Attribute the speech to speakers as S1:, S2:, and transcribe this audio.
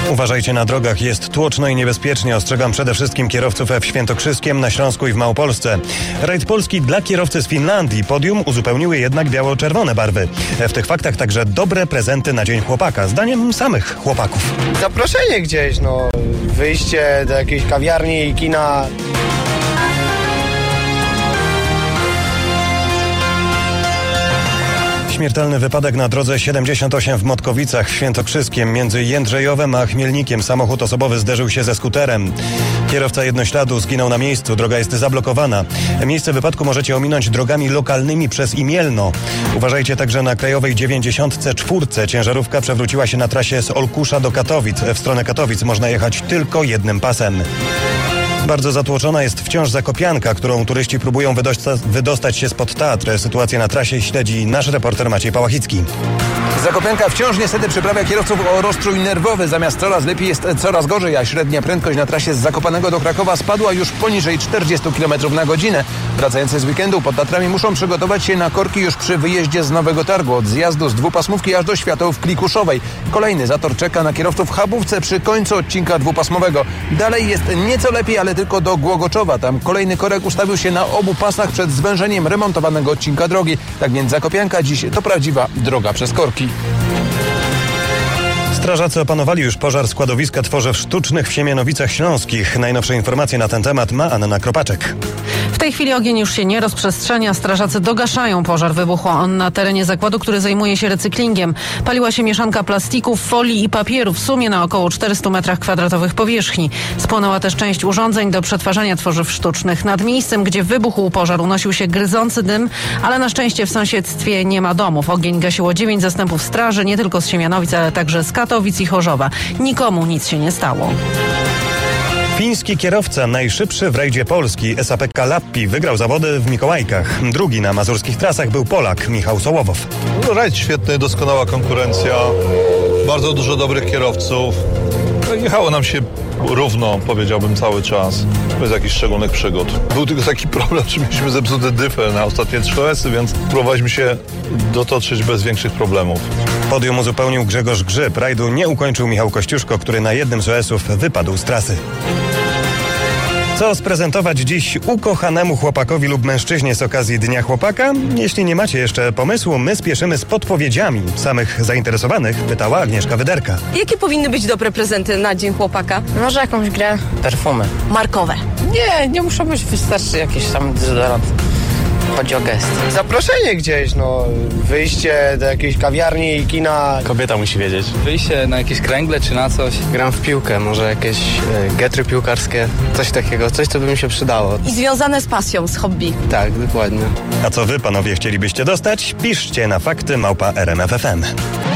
S1: Uważajcie na drogach, jest tłoczno i niebezpiecznie. Ostrzegam przede wszystkim kierowców w Świętokrzyskiem, na Śląsku i w Małopolsce. Rajd Polski dla kierowcy z Finlandii. Podium uzupełniły jednak biało-czerwone barwy. W tych faktach także dobre prezenty na Dzień Chłopaka, zdaniem samych chłopaków.
S2: Zaproszenie gdzieś, wyjście do jakiejś kawiarni, kina.
S1: Śmiertelny wypadek na drodze 78 w Motkowicach w Świętokrzyskiem. Między Jędrzejowem a Chmielnikiem samochód osobowy zderzył się ze skuterem. Kierowca jednośladu zginął na miejscu. Droga jest zablokowana. Miejsce wypadku możecie ominąć drogami lokalnymi przez Imielno. Uważajcie także na krajowej 94. Ciężarówka przewróciła się na trasie z Olkusza do Katowic. W stronę Katowic można jechać tylko jednym pasem. Bardzo zatłoczona jest wciąż Zakopianka, którą turyści próbują wydostać się spod Tatr. Sytuację na trasie śledzi nasz reporter Maciej Pałachicki.
S3: Zakopianka wciąż niestety przyprawia kierowców o rozstrój nerwowy. Zamiast coraz lepiej jest coraz gorzej, a średnia prędkość na trasie z Zakopanego do Krakowa spadła już poniżej 40 km na godzinę. Wracający z weekendu pod Tatrami muszą przygotować się na korki już przy wyjeździe z Nowego Targu. Od zjazdu z dwupasmówki aż do świateł w Klikuszowej. Kolejny zator czeka na kierowców w Chabówce przy końcu odcinka dwupasmowego. Dalej jest nieco lepiej, ale tylko do Głogoczowa. Tam kolejny korek ustawił się na obu pasach przed zwężeniem remontowanego odcinka drogi. Tak więc Zakopianka dziś to prawdziwa droga przez korki.
S1: Strażacy opanowali już pożar składowiska tworzyw sztucznych w Siemianowicach Śląskich. Najnowsze informacje na ten temat ma Anna Kropaczek.
S4: W tej chwili ogień już się nie rozprzestrzenia. Strażacy dogaszają pożar. Wybuchł on na terenie zakładu, który zajmuje się recyklingiem. Paliła się mieszanka plastików, folii i papieru, w sumie na około 400 metrach kwadratowych powierzchni. Spłonęła też część urządzeń do przetwarzania tworzyw sztucznych. Nad miejscem, gdzie wybuchł pożar, unosił się gryzący dym, ale na szczęście w sąsiedztwie nie ma domów. Ogień gasiło 9 zastępów straży, nie tylko z Siemianowic, ale także z Katowic i Chorzowa. Nikomu nic się nie stało.
S1: Fiński kierowca, najszybszy w rajdzie Polski, SAPK Lappi, wygrał zawody w Mikołajkach. Drugi na mazurskich trasach był Polak, Michał Sołowow.
S5: Rajd świetny, doskonała konkurencja, bardzo dużo dobrych kierowców. Jechało nam się równo, powiedziałbym, cały czas, bez jakichś szczególnych przygód. Był tylko taki problem, że mieliśmy zepsute dyfy na ostatnie 3 OS-y, więc próbowaliśmy się dotoczyć bez większych problemów.
S1: Podium uzupełnił Grzegorz Grzyb. Rajdu nie ukończył Michał Kościuszko, który na jednym z OS-ów wypadł z trasy. Co sprezentować dziś ukochanemu chłopakowi lub mężczyźnie z okazji Dnia Chłopaka? Jeśli nie macie jeszcze pomysłu, my spieszymy z podpowiedziami. Samych zainteresowanych pytała Agnieszka Wyderka.
S6: Jakie powinny być dobre prezenty na Dzień Chłopaka?
S7: Może jakąś grę.
S8: Perfumy.
S6: Markowe.
S8: Nie muszą być, wystarczy jakiś tam dezodorant. Chodzi o gest.
S2: Zaproszenie gdzieś, wyjście do jakiejś kawiarni, kina.
S9: Kobieta musi wiedzieć. Wyjście na jakieś kręgle czy na coś.
S10: Gram w piłkę, może jakieś getry piłkarskie, coś takiego, coś co by mi się przydało.
S6: I związane z pasją, z hobby.
S10: Tak, dokładnie.
S1: A co wy, panowie, chcielibyście dostać? Piszcie na fakty@rmf.fm.